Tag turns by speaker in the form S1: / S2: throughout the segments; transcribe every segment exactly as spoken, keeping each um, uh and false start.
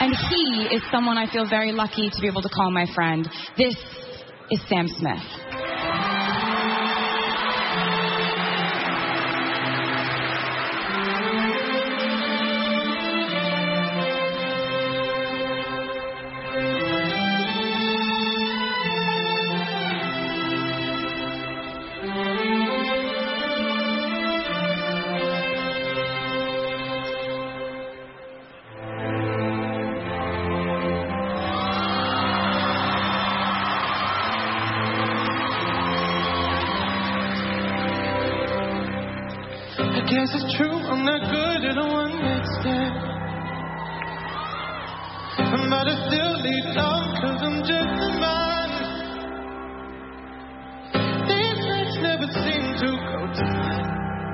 S1: And he is someone I feel very lucky to be able to call my friend. This is Sam Smith.
S2: I guess it's true, I'm not good at a one-night stand. But I still need love, cause I'm just a man. These nights never seem to go to plan.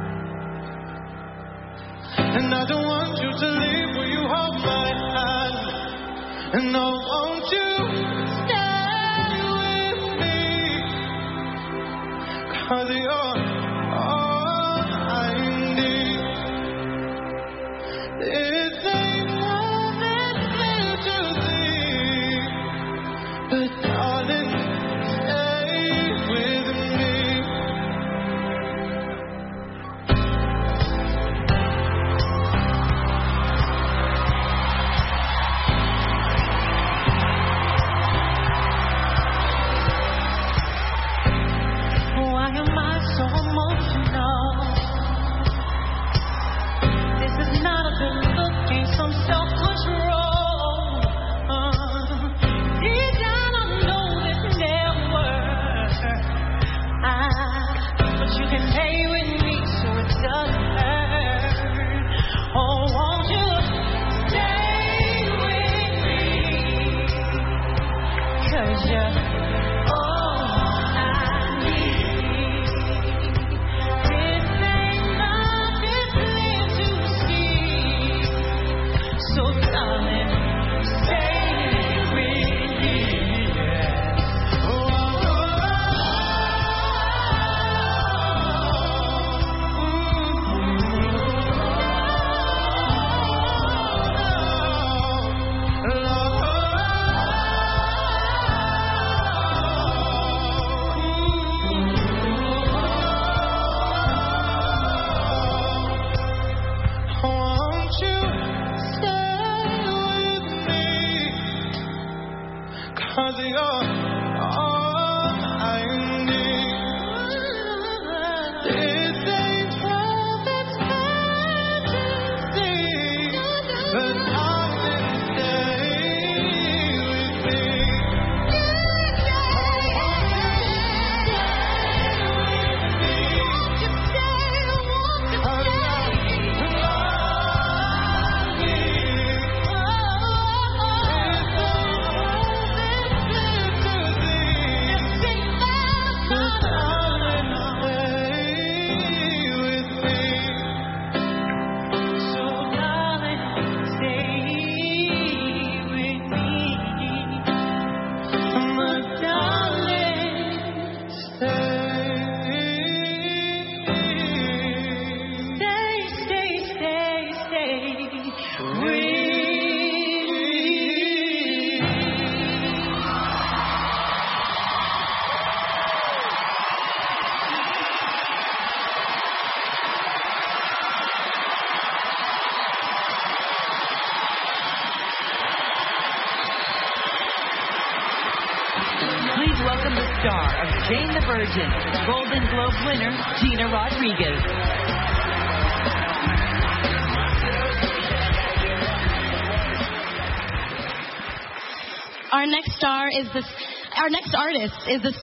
S2: And I don't want you to leave, will you hold my hand? And oh, won't you stay with me? Cause you're cause you're all I need. This ain't love, it's fantasy. But darling, stay with me.
S3: Please welcome the star of Jane the Virgin, Golden Globe winner, Gina Rodriguez.
S1: Our next star is this. Our next artist is the